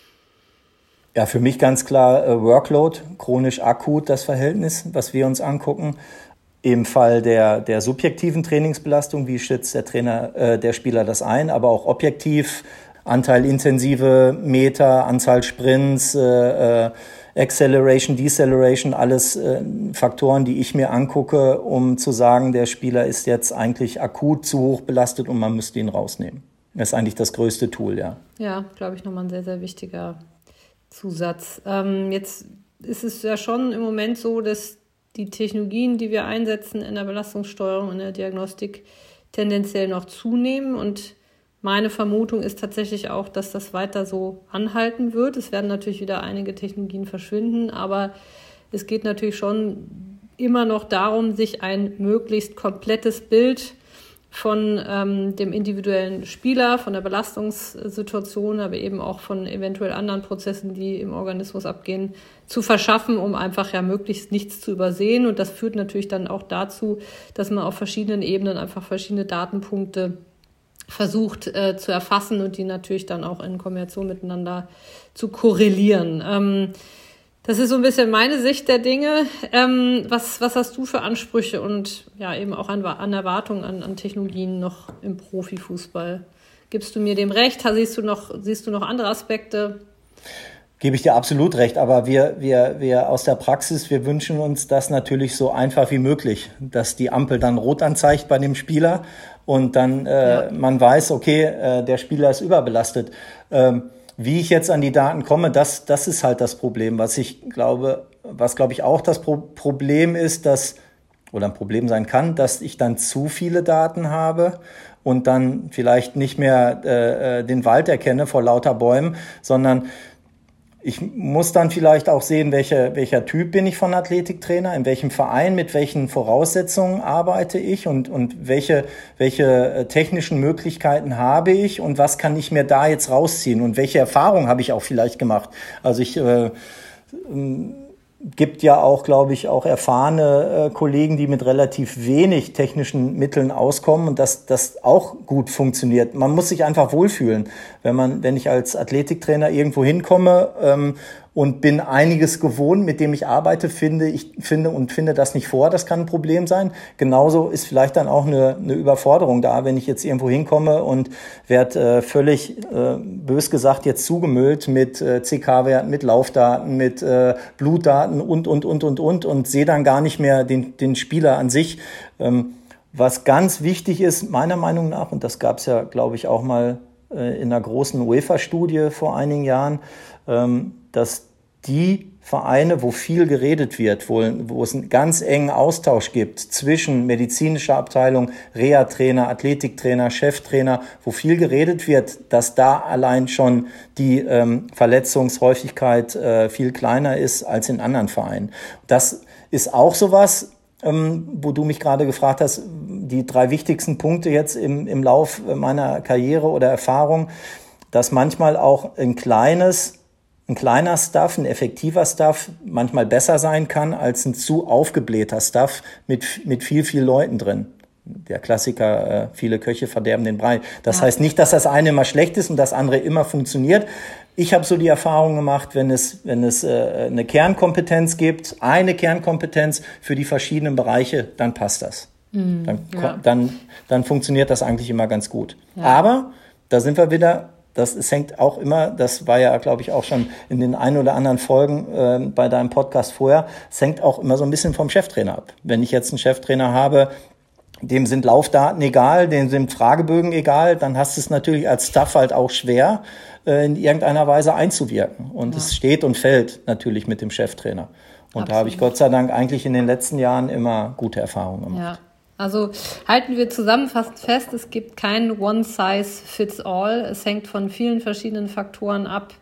Ja, für mich ganz klar Workload, chronisch akut das Verhältnis, was wir uns angucken. Im Fall der subjektiven Trainingsbelastung, wie schätzt der Spieler das ein, aber auch objektiv, Anteil intensive Meter, Anzahl Sprints, Acceleration, Deceleration, alles Faktoren, die ich mir angucke, um zu sagen, der Spieler ist jetzt eigentlich akut zu hoch belastet und man müsste ihn rausnehmen. Das ist eigentlich das größte Tool, ja. Ja, glaube ich, nochmal ein sehr, sehr wichtiger Zusatz. Jetzt ist es ja schon im Moment so, dass die Technologien, die wir einsetzen in der Belastungssteuerung, in der Diagnostik, tendenziell noch zunehmen. Und meine Vermutung ist tatsächlich auch, dass das weiter so anhalten wird. Es werden natürlich wieder einige Technologien verschwinden, aber es geht natürlich schon immer noch darum, sich ein möglichst komplettes Bild von dem individuellen Spieler, von der Belastungssituation, aber eben auch von eventuell anderen Prozessen, die im Organismus abgehen, zu verschaffen, um einfach ja möglichst nichts zu übersehen. Und das führt natürlich dann auch dazu, dass man auf verschiedenen Ebenen einfach verschiedene Datenpunkte versucht zu erfassen und die natürlich dann auch in Kombination miteinander zu korrelieren. Das ist so ein bisschen meine Sicht der Dinge. Was hast du für Ansprüche und ja eben auch an Erwartungen an Technologien noch im Profifußball? Gibst du mir dem recht? Siehst du noch andere Aspekte? Gebe ich dir absolut recht, aber wir aus der Praxis, wir wünschen uns das natürlich so einfach wie möglich, dass die Ampel dann rot anzeigt bei dem Spieler und dann man weiß, okay, der Spieler ist überbelastet. Wie ich jetzt an die Daten komme, das ist halt das Problem, was glaube ich auch das Problem ist, oder ein Problem sein kann, dass ich dann zu viele Daten habe und dann vielleicht nicht mehr den Wald erkenne vor lauter Bäumen, sondern ich muss dann vielleicht auch sehen, welcher Typ bin ich von Athletiktrainer, in welchem Verein, mit welchen Voraussetzungen arbeite ich und welche technischen Möglichkeiten habe ich und was kann ich mir da jetzt rausziehen und welche Erfahrungen habe ich auch vielleicht gemacht. Also gibt ja auch, glaube ich, auch erfahrene Kollegen, die mit relativ wenig technischen Mitteln auskommen und das auch gut funktioniert. Man muss sich einfach wohlfühlen. Wenn ich als Athletiktrainer irgendwo hinkomme und bin einiges gewohnt, mit dem ich arbeite, finde das nicht vor, das kann ein Problem sein. Genauso ist vielleicht dann auch eine Überforderung da, wenn ich jetzt irgendwo hinkomme und werde völlig, bös gesagt, jetzt zugemüllt mit CK-Werten, mit Laufdaten, mit Blutdaten und sehe dann gar nicht mehr den Spieler an sich. Was ganz wichtig ist, meiner Meinung nach, und das gab es ja, glaube ich, auch mal in einer großen UEFA-Studie vor einigen Jahren, dass die Vereine, wo viel geredet wird, wo es einen ganz engen Austausch gibt zwischen medizinischer Abteilung, Reha-Trainer, Athletiktrainer, Cheftrainer, wo viel geredet wird, dass da allein schon die Verletzungshäufigkeit viel kleiner ist als in anderen Vereinen. Das ist auch sowas, wo du mich gerade gefragt hast, die 3 wichtigsten Punkte jetzt im Lauf meiner Karriere oder Erfahrung, dass manchmal auch ein kleiner Stuff, ein effektiver Stuff manchmal besser sein kann als ein zu aufgeblähter Stuff mit viel Leuten drin. Der Klassiker, viele Köche verderben den Brei. Das heißt nicht, dass das eine immer schlecht ist und das andere immer funktioniert. Ich habe so die Erfahrung gemacht, wenn es eine Kernkompetenz gibt, eine Kernkompetenz für die verschiedenen Bereiche, dann passt das. Dann funktioniert das eigentlich immer ganz gut. Ja. Aber da sind wir wieder. Es hängt auch immer, das war ja, glaube ich, auch schon in den ein oder anderen Folgen bei deinem Podcast vorher, es hängt auch immer so ein bisschen vom Cheftrainer ab. Wenn ich jetzt einen Cheftrainer habe, dem sind Laufdaten egal, dem sind Fragebögen egal, dann hast du es natürlich als Staff halt auch schwer, in irgendeiner Weise einzuwirken. Und es steht und fällt natürlich mit dem Cheftrainer. Und da habe ich Gott sei Dank eigentlich in den letzten Jahren immer gute Erfahrungen gemacht. Ja. Also halten wir zusammenfassend fest, es gibt kein One-Size-Fits-All. Es hängt von vielen verschiedenen Faktoren ab.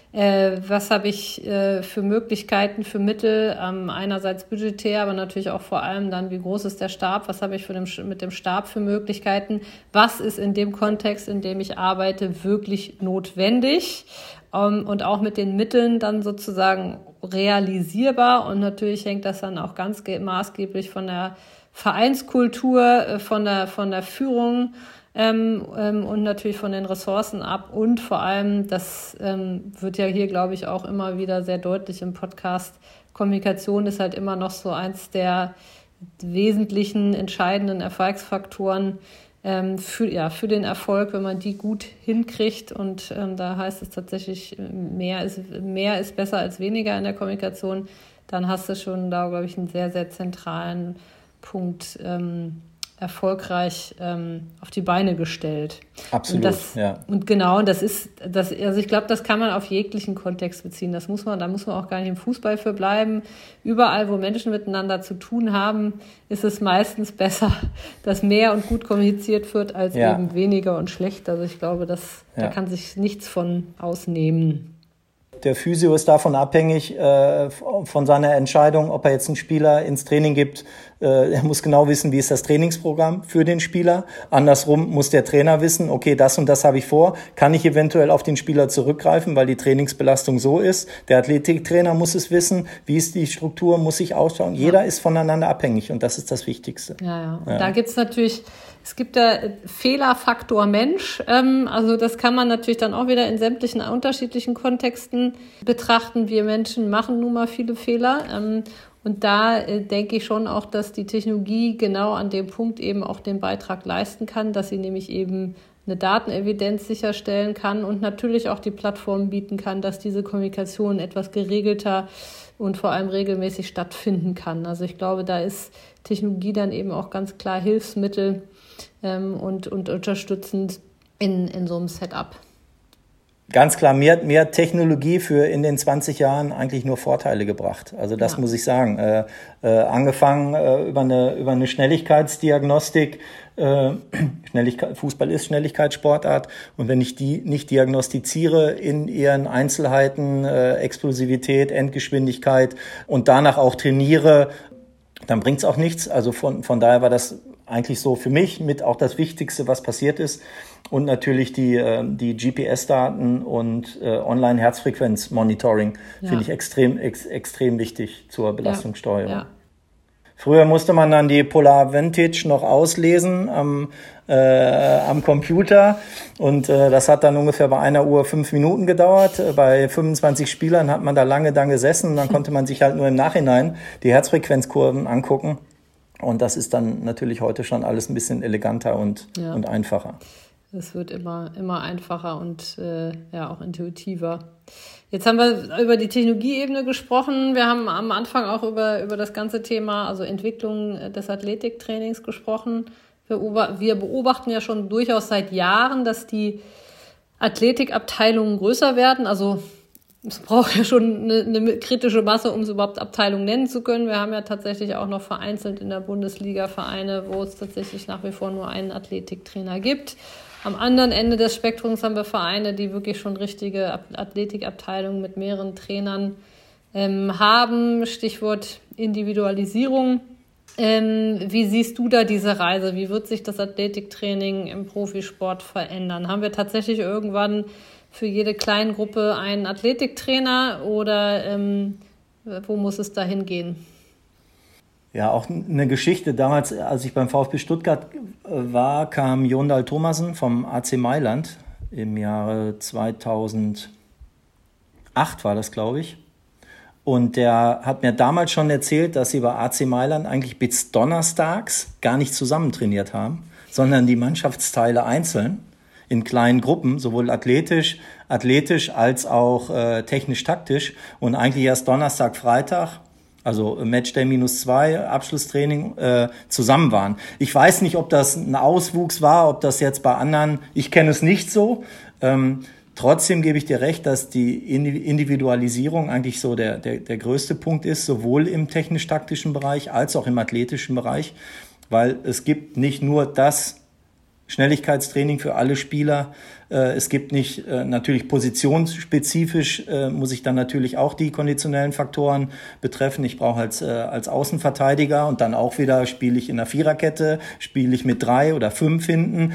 Was habe ich für Möglichkeiten, für Mittel, einerseits budgetär, aber natürlich auch vor allem dann, wie groß ist der Stab, was habe ich mit dem Stab für Möglichkeiten, was ist in dem Kontext, in dem ich arbeite, wirklich notwendig und auch mit den Mitteln dann sozusagen realisierbar. Und natürlich hängt das dann auch ganz maßgeblich von der Vereinskultur, von der Führung und natürlich von den Ressourcen ab. Und vor allem, das wird ja hier, glaube ich, auch immer wieder sehr deutlich im Podcast, Kommunikation ist halt immer noch so eins der wesentlichen, entscheidenden Erfolgsfaktoren für den Erfolg, wenn man die gut hinkriegt. Und da heißt es tatsächlich, mehr ist besser als weniger in der Kommunikation. Dann hast du schon da, glaube ich, einen sehr, sehr zentralen Punkt erfolgreich auf die Beine gestellt. Absolut, Und genau, also ich glaube, das kann man auf jeglichen Kontext beziehen. Da muss man auch gar nicht im Fußball für bleiben. Überall, wo Menschen miteinander zu tun haben, ist es meistens besser, dass mehr und gut kommuniziert wird, als eben weniger und schlecht. Also ich glaube, da kann sich nichts von ausnehmen. Der Physio ist davon abhängig, von seiner Entscheidung, ob er jetzt einen Spieler ins Training gibt. Er muss genau wissen, wie ist das Trainingsprogramm für den Spieler. Andersrum muss der Trainer wissen, okay, das und das habe ich vor. Kann ich eventuell auf den Spieler zurückgreifen, weil die Trainingsbelastung so ist. Der Athletiktrainer muss es wissen, wie ist die Struktur, muss sich ausschauen. Jeder ist voneinander abhängig und das ist das Wichtigste. Ja. Und da gibt es natürlich... Es gibt da Fehlerfaktor Mensch, also das kann man natürlich dann auch wieder in sämtlichen unterschiedlichen Kontexten betrachten. Wir Menschen machen nun mal viele Fehler und da denke ich schon auch, dass die Technologie genau an dem Punkt eben auch den Beitrag leisten kann, dass sie nämlich eben eine Datenevidenz sicherstellen kann und natürlich auch die Plattform bieten kann, dass diese Kommunikation etwas geregelter und vor allem regelmäßig stattfinden kann. Also ich glaube, da ist Technologie dann eben auch ganz klar Hilfsmittel und unterstützend in so einem Setup. Ganz klar, mehr Technologie für in den 20 Jahren eigentlich nur Vorteile gebracht. Also das muss ich sagen. Angefangen über eine Schnelligkeitsdiagnostik. Fußball ist Schnelligkeitssportart. Und wenn ich die nicht diagnostiziere in ihren Einzelheiten, Explosivität, Endgeschwindigkeit und danach auch trainiere, dann bringt's auch nichts. Also von daher war das eigentlich so für mich mit auch das Wichtigste, was passiert ist. Und natürlich die GPS-Daten und Online-Herzfrequenz-Monitoring finde ich extrem wichtig zur Belastungssteuerung. Ja. Früher musste man dann die Polar Vantage noch auslesen am Computer und das hat dann ungefähr bei 1 Uhr 5 Minuten gedauert. Bei 25 Spielern hat man da lange dann gesessen und dann konnte man sich halt nur im Nachhinein die Herzfrequenzkurven angucken. Und das ist dann natürlich heute schon alles ein bisschen eleganter und einfacher. Es wird immer einfacher und auch intuitiver. Jetzt haben wir über die Technologieebene gesprochen. Wir haben am Anfang auch über das ganze Thema, also Entwicklung des Athletiktrainings gesprochen. Wir beobachten ja schon durchaus seit Jahren, dass die Athletikabteilungen größer werden. Also es braucht ja schon eine kritische Masse, um es überhaupt Abteilung nennen zu können. Wir haben ja tatsächlich auch noch vereinzelt in der Bundesliga Vereine, wo es tatsächlich nach wie vor nur einen Athletiktrainer gibt. Am anderen Ende des Spektrums haben wir Vereine, die wirklich schon richtige Athletikabteilungen mit mehreren Trainern haben. Stichwort Individualisierung. Wie siehst du da diese Reise? Wie wird sich das Athletiktraining im Profisport verändern? Haben wir tatsächlich irgendwann für jede Kleingruppe einen Athletiktrainer oder wo muss es dahin gehen? Ja, auch eine Geschichte. Damals, als ich beim VfB Stuttgart war, kam Jon Dahl Tomassen vom AC Mailand im Jahre 2008 war das, glaube ich. Und der hat mir damals schon erzählt, dass sie bei AC Mailand eigentlich bis donnerstags gar nicht zusammen trainiert haben, sondern die Mannschaftsteile einzeln in kleinen Gruppen, sowohl athletisch als auch technisch-taktisch. Und eigentlich erst Donnerstag, Freitag, also Matchday -2, Abschlusstraining, zusammen waren. Ich weiß nicht, ob das ein Auswuchs war, ob das jetzt bei anderen, ich kenne es nicht so. Trotzdem gebe ich dir recht, dass die Individualisierung eigentlich so der größte Punkt ist, sowohl im technisch-taktischen Bereich als auch im athletischen Bereich, weil es gibt nicht nur das Schnelligkeitstraining für alle Spieler. Es gibt nicht, natürlich positionsspezifisch muss ich dann natürlich auch die konditionellen Faktoren betreffen. Ich brauche als Außenverteidiger und dann auch wieder spiele ich in der Viererkette, spiele ich mit 3 oder 5 hinten.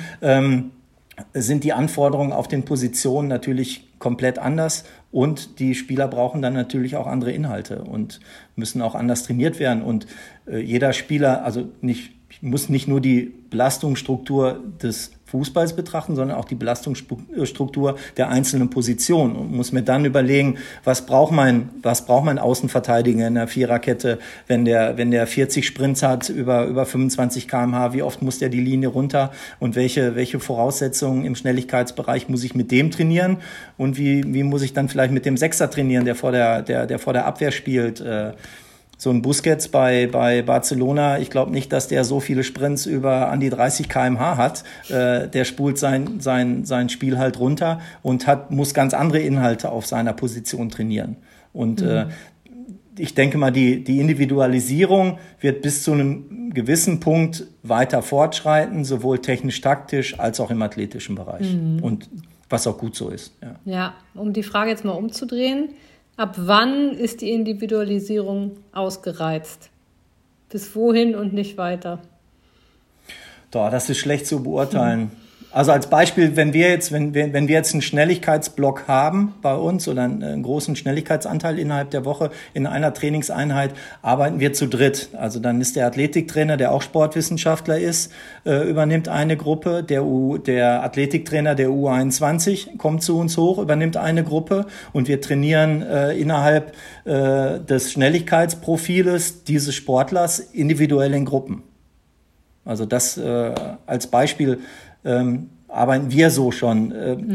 Sind die Anforderungen auf den Positionen natürlich komplett anders und die Spieler brauchen dann natürlich auch andere Inhalte und müssen auch anders trainiert werden. Und jeder Spieler, muss nicht nur die Belastungsstruktur des Fußballs betrachten, sondern auch die Belastungsstruktur der einzelnen Positionen und muss mir dann überlegen, was braucht mein Außenverteidiger in der Viererkette, wenn der 40 Sprints hat über 25 km/h, wie oft muss der die Linie runter und welche Voraussetzungen im Schnelligkeitsbereich muss ich mit dem trainieren und wie muss ich dann vielleicht mit dem Sechser trainieren, der vor der Abwehr spielt. So ein Busquets bei Barcelona, ich glaube nicht, dass der so viele Sprints über an die 30 km/h hat. Der spult sein Spiel halt runter und muss ganz andere Inhalte auf seiner Position trainieren. Und ich denke mal, die Individualisierung wird bis zu einem gewissen Punkt weiter fortschreiten, sowohl technisch-taktisch als auch im athletischen Bereich. Und was auch gut so ist. Ja, um die Frage jetzt mal umzudrehen. Ab wann ist die Individualisierung ausgereizt? Bis wohin und nicht weiter? Das ist schlecht zu beurteilen. Also als Beispiel, wenn wir jetzt einen Schnelligkeitsblock haben bei uns oder einen großen Schnelligkeitsanteil innerhalb der Woche in einer Trainingseinheit, arbeiten wir zu dritt. Also dann ist der Athletiktrainer, der auch Sportwissenschaftler ist, übernimmt eine Gruppe. Der Athletiktrainer der U21 kommt zu uns hoch, übernimmt eine Gruppe und wir trainieren innerhalb des Schnelligkeitsprofiles dieses Sportlers individuell in Gruppen. Also das als Beispiel arbeiten wir so schon.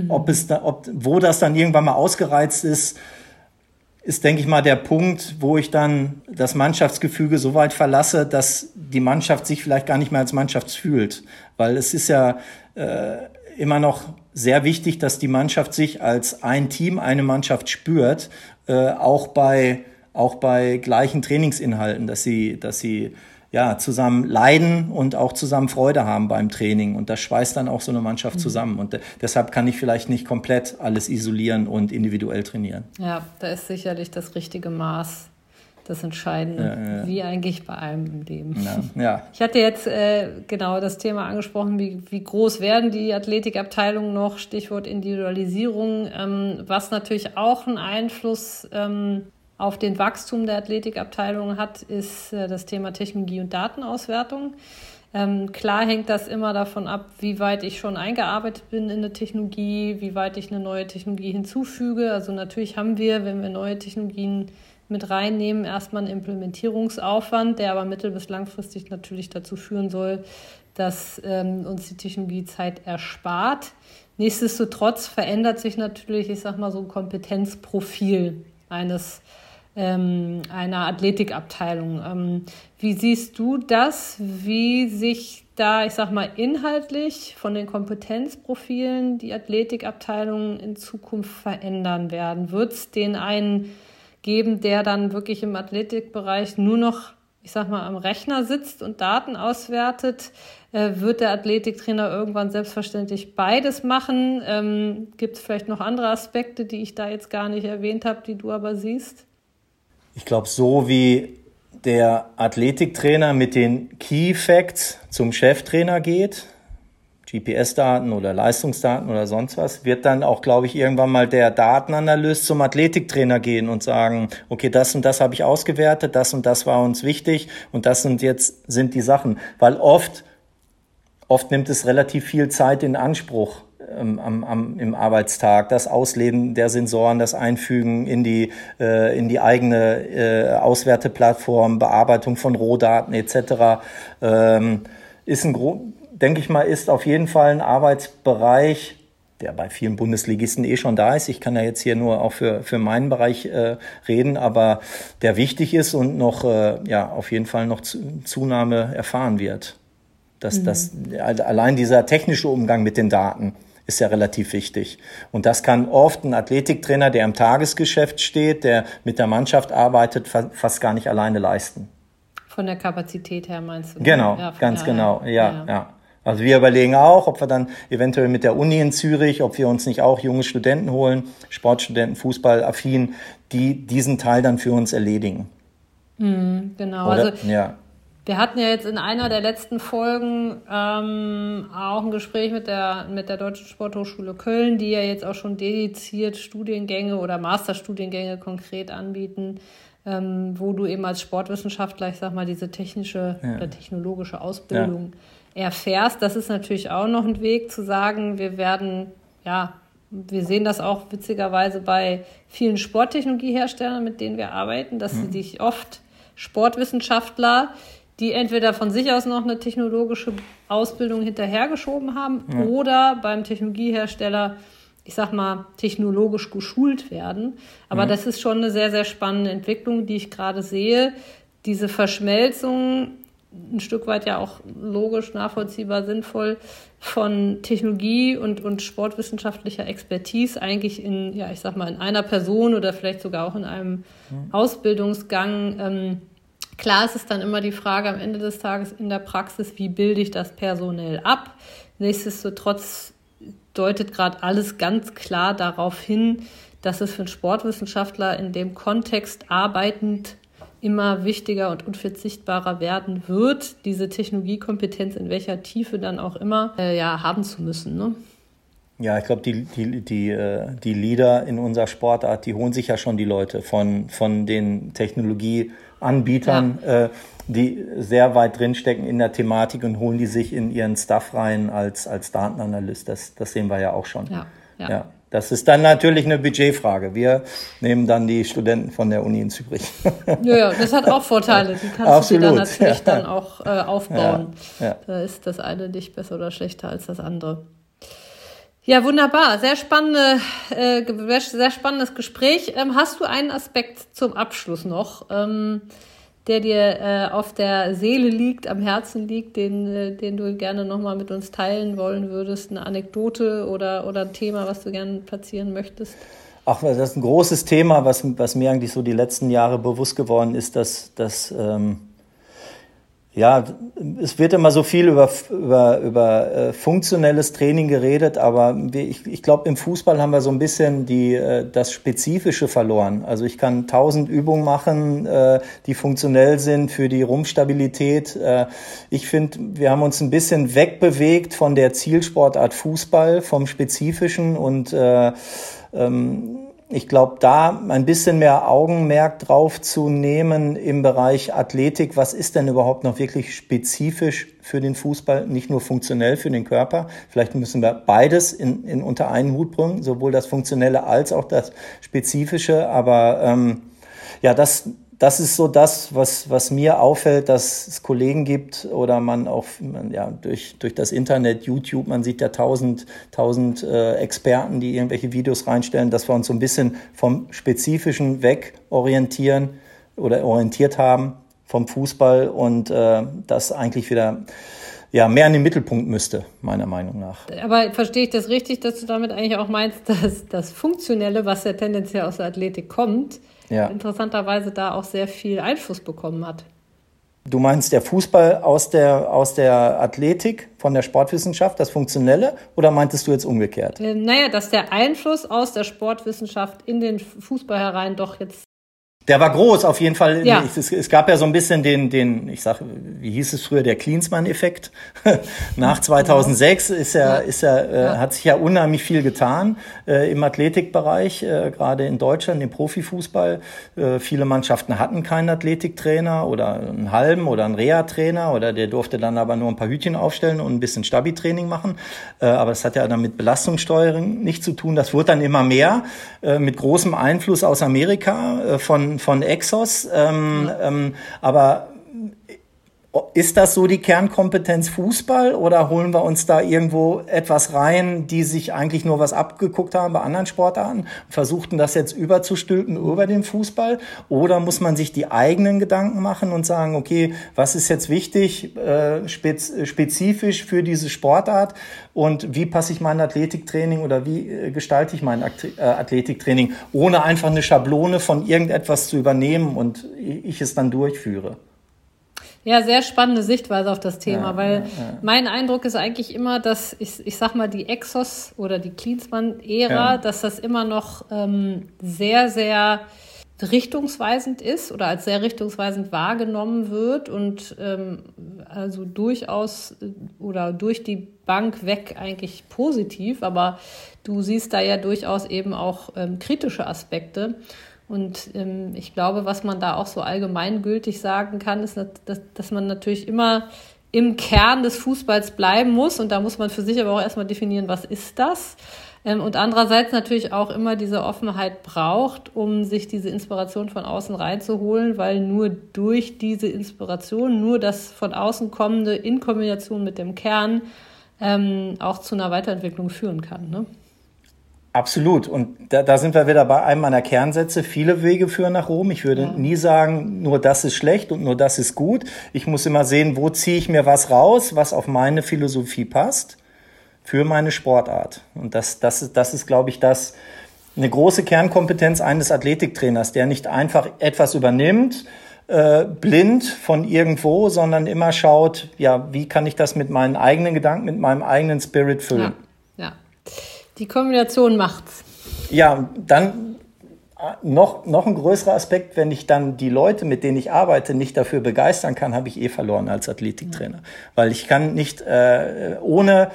Wo das dann irgendwann mal ausgereizt ist, denke ich mal, der Punkt, wo ich dann das Mannschaftsgefüge so weit verlasse, dass die Mannschaft sich vielleicht gar nicht mehr als Mannschaft fühlt. Weil es ist ja immer noch sehr wichtig, dass die Mannschaft sich als ein Team, eine Mannschaft spürt, auch bei gleichen Trainingsinhalten, dass sie zusammen leiden und auch zusammen Freude haben beim Training. Und das schweißt dann auch so eine Mannschaft zusammen. Und deshalb kann ich vielleicht nicht komplett alles isolieren und individuell trainieren. Ja, da ist sicherlich das richtige Maß das Entscheidende, wie eigentlich bei allem im Leben. Ja. Ich hatte jetzt genau das Thema angesprochen, wie groß werden die Athletikabteilungen noch, Stichwort Individualisierung, was natürlich auch einen Einfluss auf den Wachstum der Athletikabteilung hat, ist das Thema Technologie und Datenauswertung. Klar hängt das immer davon ab, wie weit ich schon eingearbeitet bin in eine Technologie, wie weit ich eine neue Technologie hinzufüge. Also natürlich haben wir, wenn wir neue Technologien mit reinnehmen, erstmal einen Implementierungsaufwand, der aber mittel- bis langfristig natürlich dazu führen soll, dass uns die Technologie Zeit erspart. Nichtsdestotrotz verändert sich natürlich, ich sag mal, so ein Kompetenzprofil einer Athletikabteilung. Wie siehst du das? Wie sich da, ich sag mal, inhaltlich von den Kompetenzprofilen die Athletikabteilungen in Zukunft verändern werden? Wird es den einen geben, der dann wirklich im Athletikbereich nur noch, ich sag mal, am Rechner sitzt und Daten auswertet? Wird der Athletiktrainer irgendwann selbstverständlich beides machen? Gibt es vielleicht noch andere Aspekte, die ich da jetzt gar nicht erwähnt habe, die du aber siehst? Ich glaube, so wie der Athletiktrainer mit den Key Facts zum Cheftrainer geht, GPS-Daten oder Leistungsdaten oder sonst was, wird dann auch, glaube ich, irgendwann mal der Datenanalyst zum Athletiktrainer gehen und sagen, okay, das und das habe ich ausgewertet, das und das war uns wichtig und das sind die Sachen. Weil oft nimmt es relativ viel Zeit in Anspruch im Arbeitstag, das Auslesen der Sensoren, das Einfügen in die eigene Auswerteplattform, Bearbeitung von Rohdaten etc. Denke ich mal, ist auf jeden Fall ein Arbeitsbereich, der bei vielen Bundesligisten schon da ist. Ich kann ja jetzt hier nur auch für meinen Bereich reden, aber der wichtig ist und noch auf jeden Fall noch Zunahme erfahren wird. Allein dieser technische Umgang mit den Daten ist ja relativ wichtig. Und das kann oft ein Athletiktrainer, der im Tagesgeschäft steht, der mit der Mannschaft arbeitet, fast gar nicht alleine leisten. Von der Kapazität her meinst du? Genau, ganz genau. Ja. Also wir überlegen auch, ob wir dann eventuell mit der Uni in Zürich, ob wir uns nicht auch junge Studenten holen, Sportstudenten, Fußballaffin, die diesen Teil dann für uns erledigen. Genau, wir hatten ja jetzt in einer der letzten Folgen auch ein Gespräch mit der Deutschen Sporthochschule Köln, die ja jetzt auch schon dediziert Studiengänge oder Masterstudiengänge konkret anbieten, wo du eben als Sportwissenschaftler, ich sag mal, diese technische oder technologische Ausbildung erfährst. Das ist natürlich auch noch ein Weg zu sagen, wir sehen das auch witzigerweise bei vielen Sporttechnologieherstellern, mit denen wir arbeiten, dass sie sich oft Sportwissenschaftler, die entweder von sich aus noch eine technologische Ausbildung hinterhergeschoben haben oder beim Technologiehersteller, ich sag mal, technologisch geschult werden. Aber das ist schon eine sehr, sehr spannende Entwicklung, die ich gerade sehe. Diese Verschmelzung, ein Stück weit ja auch logisch, nachvollziehbar, sinnvoll, von Technologie und sportwissenschaftlicher Expertise eigentlich in einer Person oder vielleicht sogar auch in einem Ausbildungsgang. Klar ist es dann immer die Frage am Ende des Tages in der Praxis, wie bilde ich das personell ab? Nichtsdestotrotz deutet gerade alles ganz klar darauf hin, dass es für einen Sportwissenschaftler in dem Kontext arbeitend immer wichtiger und unverzichtbarer werden wird, diese Technologiekompetenz in welcher Tiefe dann auch immer haben zu müssen. Ne? Ja, ich glaube, die Leader in unserer Sportart, die holen sich ja schon die Leute von den Technologieanbietern, die sehr weit drinstecken in der Thematik und holen die sich in ihren Staff rein als Datenanalyst. Das sehen wir ja auch schon. Ja. Das ist dann natürlich eine Budgetfrage. Wir nehmen dann die Studenten von der Uni in Zürich. Ja, das hat auch Vorteile. Die kannst du dir dann natürlich dann auch aufbauen. Ja. Da ist das eine nicht besser oder schlechter als das andere. Ja, wunderbar. Sehr spannendes Gespräch. Hast du einen Aspekt zum Abschluss noch, der dir auf der Seele liegt, am Herzen liegt, den du gerne nochmal mit uns teilen wollen würdest? Eine Anekdote oder ein Thema, was du gerne platzieren möchtest? Ach, das ist ein großes Thema, was mir eigentlich so die letzten Jahre bewusst geworden ist, dass es wird immer so viel über funktionelles Training geredet, aber ich glaube, im Fußball haben wir so ein bisschen das Spezifische verloren. Also ich kann 1000 Übungen machen, die funktionell sind für die Rumpfstabilität. Ich finde, wir haben uns ein bisschen wegbewegt von der Zielsportart Fußball, vom Spezifischen und ich glaube, da ein bisschen mehr Augenmerk drauf zu nehmen im Bereich Athletik. Was ist denn überhaupt noch wirklich spezifisch für den Fußball? Nicht nur funktionell für den Körper. Vielleicht müssen wir beides in unter einen Hut bringen, sowohl das Funktionelle als auch das Spezifische. Aber das ist so das, was mir auffällt, dass es Kollegen gibt oder man auch durch das Internet, YouTube, man sieht ja tausend Experten, die irgendwelche Videos reinstellen, dass wir uns so ein bisschen vom Spezifischen weg orientieren oder orientiert haben vom Fußball und das eigentlich wieder mehr in den Mittelpunkt müsste, meiner Meinung nach. Aber verstehe ich das richtig, dass du damit eigentlich auch meinst, dass das Funktionelle, was ja tendenziell aus der Athletik kommt, interessanterweise da auch sehr viel Einfluss bekommen hat? Du meinst der Fußball aus der Athletik, von der Sportwissenschaft, das Funktionelle, oder meintest du jetzt umgekehrt? Dass der Einfluss aus der Sportwissenschaft in den Fußball herein doch jetzt... Der war groß, auf jeden Fall. Ja. Es gab ja so ein bisschen wie hieß es früher, der Klinsmann-Effekt. Nach 2006 hat sich ja unheimlich viel getan im Athletikbereich, gerade in Deutschland, im Profifußball. Viele Mannschaften hatten keinen Athletiktrainer oder einen halben oder einen Reha-Trainer oder der durfte dann aber nur ein paar Hütchen aufstellen und ein bisschen Stabi-Training machen. Aber das hat ja dann mit Belastungssteuerung nichts zu tun. Das wurde dann immer mehr mit großem Einfluss aus Amerika von Exos, aber Ist das so die Kernkompetenz Fußball oder holen wir uns da irgendwo etwas rein, die sich eigentlich nur was abgeguckt haben bei anderen Sportarten, versuchten das jetzt überzustülpen über den Fußball? Oder muss man sich die eigenen Gedanken machen und sagen, okay, was ist jetzt wichtig, spezifisch für diese Sportart und wie passe ich mein Athletiktraining oder wie gestalte ich mein Athletiktraining, ohne einfach eine Schablone von irgendetwas zu übernehmen und ich es dann durchführe? Ja, sehr spannende Sichtweise auf das Thema, weil mein Eindruck ist eigentlich immer, dass ich sag mal, die Exos oder die Klinsmann-Ära, dass das immer noch sehr, sehr richtungsweisend ist oder als sehr richtungsweisend wahrgenommen wird und also durchaus oder durch die Bank weg eigentlich positiv, aber du siehst da ja durchaus eben auch kritische Aspekte. Und ich glaube, was man da auch so allgemeingültig sagen kann, ist, dass man natürlich immer im Kern des Fußballs bleiben muss. Und da muss man für sich aber auch erstmal definieren, was ist das? Und andererseits natürlich auch immer diese Offenheit braucht, um sich diese Inspiration von außen reinzuholen, weil nur durch diese Inspiration, nur das von außen kommende in Kombination mit dem Kern auch zu einer Weiterentwicklung führen kann, ne? Absolut. Und da sind wir wieder bei einem meiner Kernsätze. Viele Wege führen nach Rom. Ich würde nie sagen, nur das ist schlecht und nur das ist gut. Ich muss immer sehen, wo ziehe ich mir was raus, was auf meine Philosophie passt, für meine Sportart. Und das ist, glaube ich, eine große Kernkompetenz eines Athletiktrainers, der nicht einfach etwas übernimmt, blind von irgendwo, sondern immer schaut, ja, wie kann ich das mit meinen eigenen Gedanken, mit meinem eigenen Spirit füllen. Ja. Die Kombination macht's. Ja, dann noch ein größerer Aspekt, wenn ich dann die Leute, mit denen ich arbeite, nicht dafür begeistern kann, habe ich verloren als Athletiktrainer. Weil ich kann nicht ohne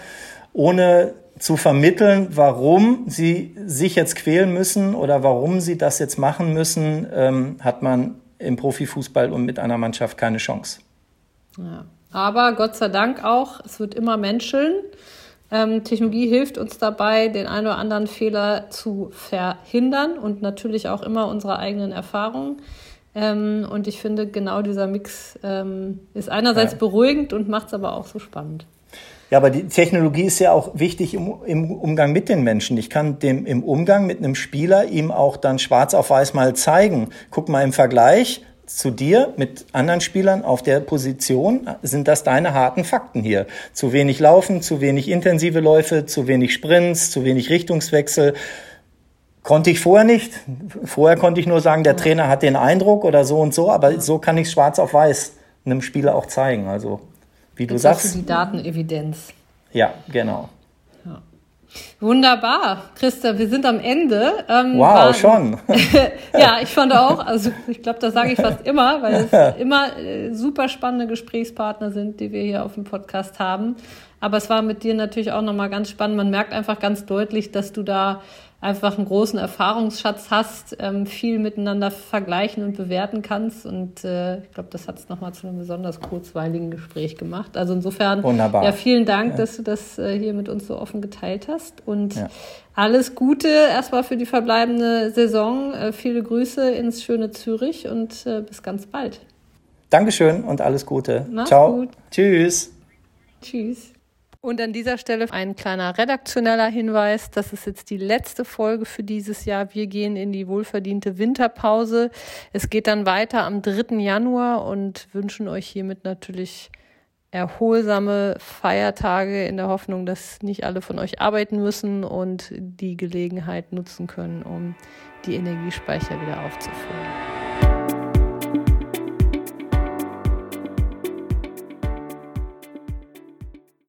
zu vermitteln, warum sie sich jetzt quälen müssen oder warum sie das jetzt machen müssen, hat man im Profifußball und mit einer Mannschaft keine Chance. Ja. Aber Gott sei Dank auch, es wird immer menscheln. Technologie hilft uns dabei, den einen oder anderen Fehler zu verhindern und natürlich auch immer unsere eigenen Erfahrungen. Und ich finde, genau dieser Mix ist einerseits beruhigend und macht es aber auch so spannend. Ja, aber die Technologie ist ja auch wichtig im Umgang mit den Menschen. Ich kann im Umgang mit einem Spieler ihm auch dann schwarz auf weiß mal zeigen. Guck mal im Vergleich zu dir mit anderen Spielern auf der Position, sind das deine harten Fakten hier. Zu wenig Laufen, zu wenig intensive Läufe, zu wenig Sprints, zu wenig Richtungswechsel. Konnte ich vorher nicht. Vorher konnte ich nur sagen, der Trainer hat den Eindruck oder so und so, aber so kann ich es schwarz auf weiß einem Spieler auch zeigen. Also, wie du sagst. Hast du die Datenevidenz. Ja, genau. Wunderbar, Christa, wir sind am Ende. Wow, schon. Ja, ich fand auch, also ich glaube, das sage ich fast immer, weil es immer super spannende Gesprächspartner sind, die wir hier auf dem Podcast haben. Aber es war mit dir natürlich auch nochmal ganz spannend. Man merkt einfach ganz deutlich, dass du da einfach einen großen Erfahrungsschatz hast, viel miteinander vergleichen und bewerten kannst. Und ich glaube, das hat es nochmal zu einem besonders kurzweiligen Gespräch gemacht. Also insofern, wunderbar. Ja, vielen Dank, dass du das hier mit uns so offen geteilt hast. Und alles Gute erstmal für die verbleibende Saison. Viele Grüße ins schöne Zürich und bis ganz bald. Dankeschön und alles Gute. Mach's Ciao. Gut. Tschüss. Tschüss. Und an dieser Stelle ein kleiner redaktioneller Hinweis. Das ist jetzt die letzte Folge für dieses Jahr. Wir gehen in die wohlverdiente Winterpause. Es geht dann weiter am 3. Januar und wünschen euch hiermit natürlich erholsame Feiertage in der Hoffnung, dass nicht alle von euch arbeiten müssen und die Gelegenheit nutzen können, um die Energiespeicher wieder aufzufüllen.